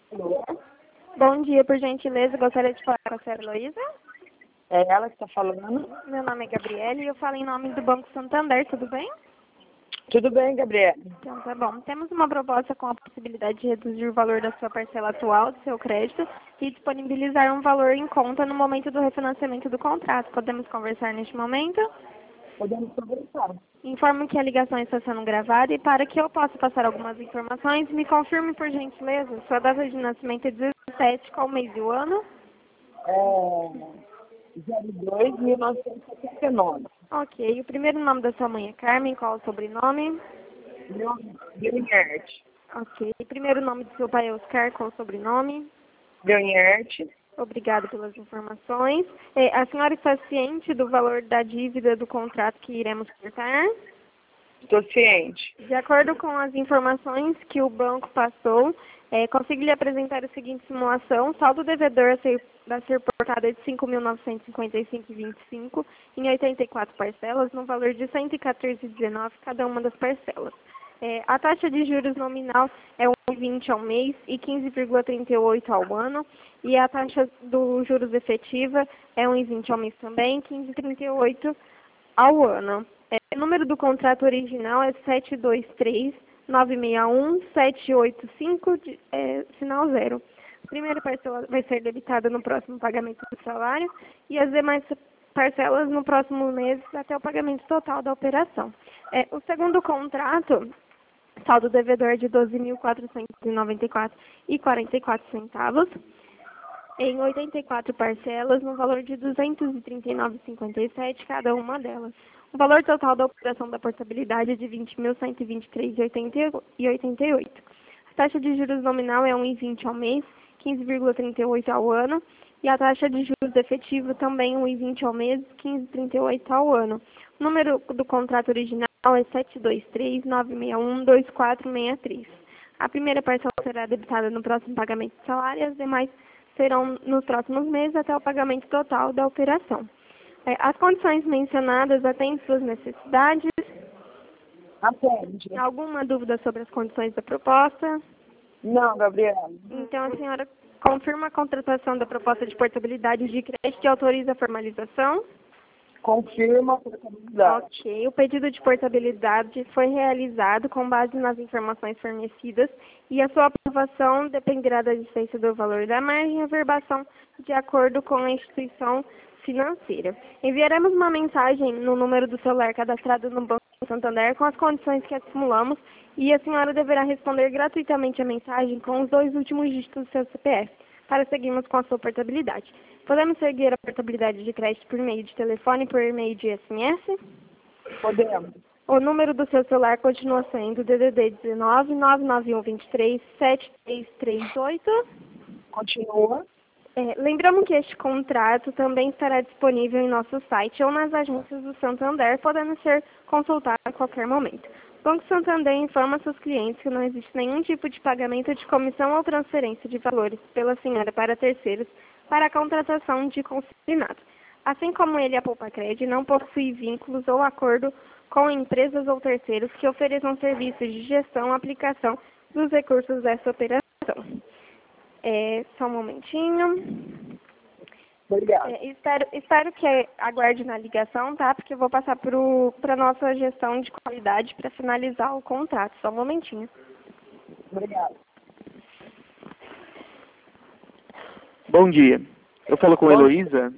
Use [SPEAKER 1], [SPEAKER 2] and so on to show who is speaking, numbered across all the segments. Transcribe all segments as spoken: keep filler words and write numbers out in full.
[SPEAKER 1] Alô?
[SPEAKER 2] Bom dia, por gentileza, gostaria de falar com a senhora Heloísa.
[SPEAKER 1] É ela que está falando?
[SPEAKER 2] Meu nome é Gabriele e eu falo em nome do Banco Santander, tudo bem?
[SPEAKER 1] Tudo bem, Gabriela?
[SPEAKER 2] Então tá bom. Temos uma proposta com a possibilidade de reduzir o valor da sua parcela atual do seu crédito e disponibilizar um valor em conta no momento do refinanciamento do contrato. Podemos conversar neste momento?
[SPEAKER 1] Podemos conversar.
[SPEAKER 2] Informo que a ligação está sendo gravada e para que eu possa passar algumas informações, me confirme por gentileza, sua data de nascimento é dezessete, qual o mês e o ano?
[SPEAKER 1] É zero dois mil novecentos e setenta e nove.
[SPEAKER 2] Ok. O primeiro nome da sua mãe é Carmen, qual o sobrenome?
[SPEAKER 1] Leonharte.
[SPEAKER 2] Ok. O primeiro nome do seu pai é Oscar, qual o sobrenome?
[SPEAKER 1] Leonharte.
[SPEAKER 2] Obrigada pelas informações. É, a senhora está ciente do valor da dívida do contrato que iremos cortar?
[SPEAKER 1] Estou ciente.
[SPEAKER 2] De acordo com as informações que o banco passou, é, consigo lhe apresentar a seguinte simulação. Saldo devedor a ser, a ser portado é de cinco mil novecentos e cinquenta e cinco reais e vinte e cinco centavos em oitenta e quatro parcelas, no valor de cento e quatorze reais e dezenove centavos cada uma das parcelas. É, a taxa de juros nominal é um vírgula vinte ao mês e quinze vírgula trinta e oito ao ano, e a taxa dos juros efetiva é um vírgula vinte ao mês também, quinze vírgula trinta e oito ao ano. É, o número do contrato original é sete dois três, nove seis um, sete oito cinco, é, sinal zero. A primeira parcela vai ser debitada no próximo pagamento do salário e as demais parcelas no próximo mês até o pagamento total da operação. É, o segundo contrato, saldo devedor de doze mil quatrocentos e noventa e quatro reais e quarenta e quatro centavos, em oitenta e quatro parcelas, no valor de duzentos e trinta e nove reais e cinquenta e sete centavos cada uma delas. O valor total da operação da portabilidade é de vinte mil cento e vinte e três reais e oitenta e oito centavos. A taxa de juros nominal é um vírgula vinte ao mês, quinze vírgula trinta e oito ao ano, e a taxa de juros efetivo também um vírgula vinte ao mês, quinze vírgula trinta e oito ao ano. O número do contrato original é sete dois três, nove seis um, dois quatro seis três. A primeira parcela será debitada no próximo pagamento de salário e as demais serão nos próximos meses até o pagamento total da operação. É, as condições mencionadas atendem suas necessidades?
[SPEAKER 1] Atende.
[SPEAKER 2] Alguma dúvida sobre as condições da proposta?
[SPEAKER 1] Não, Gabriela.
[SPEAKER 2] Então, a senhora confirma a contratação da proposta de portabilidade de crédito e autoriza a formalização?
[SPEAKER 1] Confirma a portabilidade.
[SPEAKER 2] Ok. O pedido de portabilidade foi realizado com base nas informações fornecidas e a sua aprovação dependerá da existência do valor da margem e averbação de acordo com a instituição financeira. Enviaremos uma mensagem no número do celular cadastrado no Banco Santander com as condições que simulamos e a senhora deverá responder gratuitamente a mensagem com os dois últimos dígitos do seu C P F para seguirmos com a sua portabilidade. Podemos seguir a portabilidade de crédito por meio de telefone e por meio de S M S?
[SPEAKER 1] Podemos.
[SPEAKER 2] O número do seu celular continua sendo D D D dezenove, nove nove um dois três, sete três três oito.
[SPEAKER 1] Continua.
[SPEAKER 2] É, lembramos que este contrato também estará disponível em nosso site ou nas agências do Santander, podendo ser consultado a qualquer momento. O Banco Santander informa seus clientes que não existe nenhum tipo de pagamento de comissão ou transferência de valores pela senhora para terceiros para a contratação de consignado. Assim como ele, a Poupacred não possui vínculos ou acordo com empresas ou terceiros que ofereçam serviços de gestão ou aplicação dos recursos dessa operação. É, só um momentinho.
[SPEAKER 1] Obrigada.
[SPEAKER 2] É, espero, espero que aguarde na ligação, tá? Porque eu vou passar para a nossa gestão de qualidade para finalizar o contrato. Só um momentinho.
[SPEAKER 1] Obrigada.
[SPEAKER 3] Bom dia. Eu falo com a Heloísa.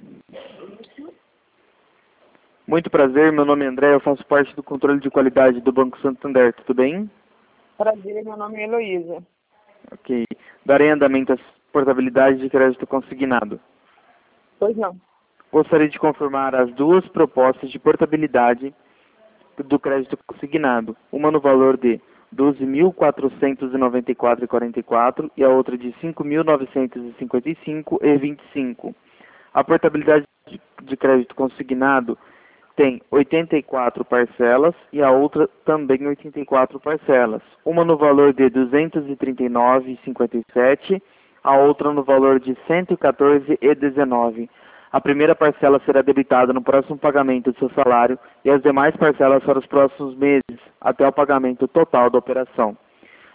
[SPEAKER 3] Muito prazer, meu nome é André, eu faço parte do controle de qualidade do Banco Santander, tudo bem?
[SPEAKER 1] Prazer, meu nome é Heloísa.
[SPEAKER 3] Ok. Darei andamento às portabilidades de crédito consignado.
[SPEAKER 1] Pois não.
[SPEAKER 3] Gostaria de confirmar as duas propostas de portabilidade do crédito consignado. Uma no valor de doze mil quatrocentos e noventa e quatro reais e quarenta e quatro centavos e a outra de cinco mil novecentos e cinquenta e cinco reais e vinte e cinco centavos. A portabilidade de crédito consignado tem oitenta e quatro parcelas e a outra também oitenta e quatro parcelas. Uma no valor de duzentos e trinta e nove reais e cinquenta e sete centavos, a outra no valor de cento e quatorze reais e dezenove centavos. A primeira parcela será debitada no próximo pagamento do seu salário e as demais parcelas para os próximos meses, até o pagamento total da operação.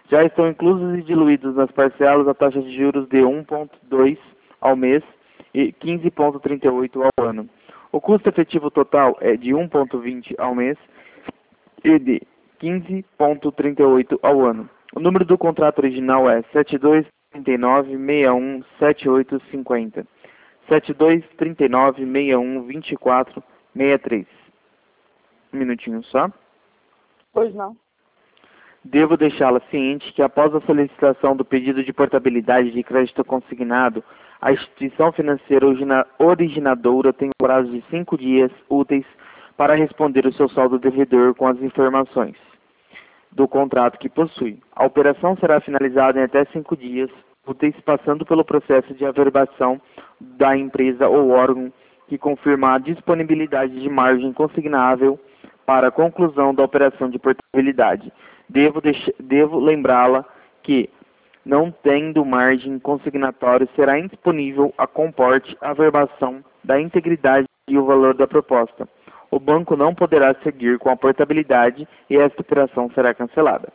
[SPEAKER 3] Já estão inclusos e diluídos nas parcelas a taxa de juros de um vírgula dois ao mês e quinze vírgula trinta e oito ao ano. O custo efetivo total é de um vírgula vinte ao mês e de quinze vírgula trinta e oito ao ano. O número do contrato original é sete dois três nove seis um sete oito cinco zero, sete dois três nove seis um dois quatro seis três. Um minutinho só.
[SPEAKER 1] Pois não.
[SPEAKER 3] Devo deixá-la ciente que após a solicitação do pedido de portabilidade de crédito consignado, a instituição financeira origina- originadora tem um prazo de cinco dias úteis para responder o seu saldo devedor com as informações do contrato que possui. A operação será finalizada em até cinco dias úteis, passando pelo processo de averbação da empresa ou órgão que confirma a disponibilidade de margem consignável para a conclusão da operação de portabilidade. Devo, deix- devo lembrá-la que, não tendo margem consignatória, será indisponível a comporte a averbação da integridade e o valor da proposta. O banco não poderá seguir com a portabilidade e esta operação será cancelada.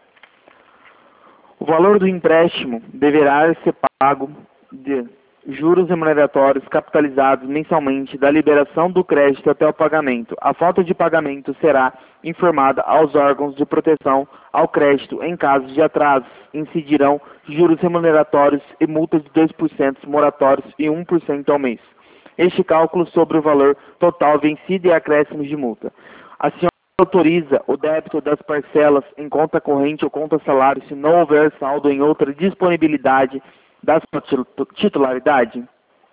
[SPEAKER 3] O valor do empréstimo deverá ser pago de juros remuneratórios capitalizados mensalmente da liberação do crédito até o pagamento. A falta de pagamento será informada aos órgãos de proteção ao crédito. Em caso de atrasos, incidirão juros remuneratórios e multas de dois por cento moratórios e um por cento ao mês. Este cálculo sobre o valor total vencido e acréscimos de multa. A senhora autoriza o débito das parcelas em conta corrente ou conta salário se não houver saldo em outra disponibilidade da sua titularidade?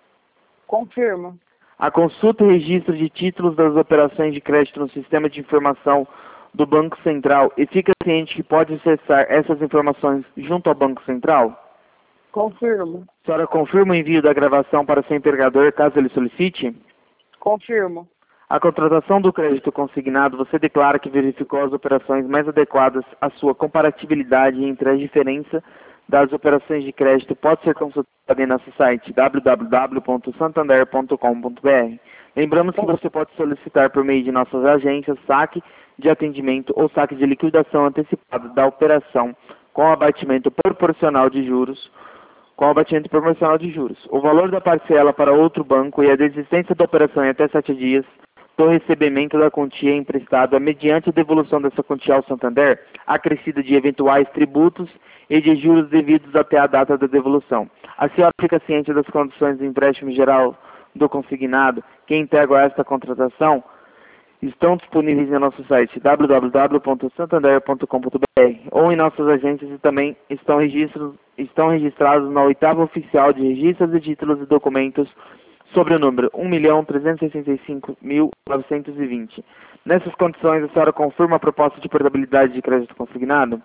[SPEAKER 1] Confirmo.
[SPEAKER 3] A consulta e registro de títulos das operações de crédito no sistema de informação do Banco Central e fica ciente que pode acessar essas informações junto ao Banco Central?
[SPEAKER 1] Confirmo.
[SPEAKER 3] A senhora confirma o envio da gravação para seu empregador caso ele solicite?
[SPEAKER 1] Confirmo.
[SPEAKER 3] A contratação do crédito consignado, você declara que verificou as operações mais adequadas à sua comparatibilidade entre a diferença das operações de crédito. Pode ser consultada em nosso site w w w ponto santander ponto com ponto b r. Lembramos que você pode solicitar por meio de nossas agências saque de atendimento ou saque de liquidação antecipada da operação com abatimento proporcional de juros, com abatimento proporcional de juros. O valor da parcela para outro banco e a desistência da operação em até sete dias do recebimento da quantia emprestada mediante a devolução dessa quantia ao Santander, acrescida de eventuais tributos e de juros devidos até a data da devolução. A senhora fica ciente das condições do empréstimo geral do consignado que integram esta contratação? Estão disponíveis em nosso site w w w ponto santander ponto com ponto b r ou em nossas agências e também estão, registros, estão registrados na oitava oficial de registros de títulos e documentos sobre o número um milhão trezentos e sessenta e cinco mil novecentos e vinte. Nessas condições, a senhora confirma a proposta de portabilidade de crédito consignado?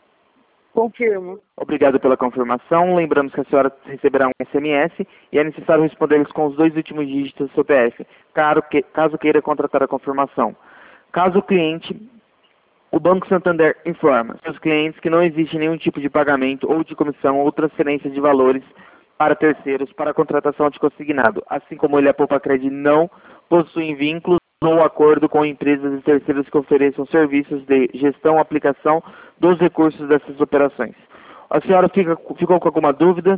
[SPEAKER 1] Confirmo.
[SPEAKER 3] Obrigado pela confirmação. Lembramos que a senhora receberá um S M S e é necessário responder-lhes com os dois últimos dígitos do C P F, caso queira contratar a confirmação. Caso o cliente, o Banco Santander informa seus clientes que não existe nenhum tipo de pagamento ou de comissão ou transferência de valores para terceiros para a contratação de consignado, assim como ele, a Poupa Cred, não possui vínculos ou acordo com empresas e terceiros que ofereçam serviços de gestão e aplicação dos recursos dessas operações. A senhora fica, ficou com alguma dúvida?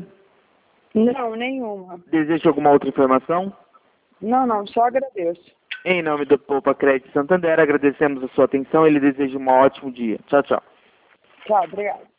[SPEAKER 1] Não, nenhuma.
[SPEAKER 3] Deseja alguma outra informação?
[SPEAKER 1] Não, não, só agradeço.
[SPEAKER 3] Em nome do Poupa Cred Santander, agradecemos a sua atenção e lhe desejo um ótimo dia. Tchau, tchau.
[SPEAKER 1] Tchau, obrigado.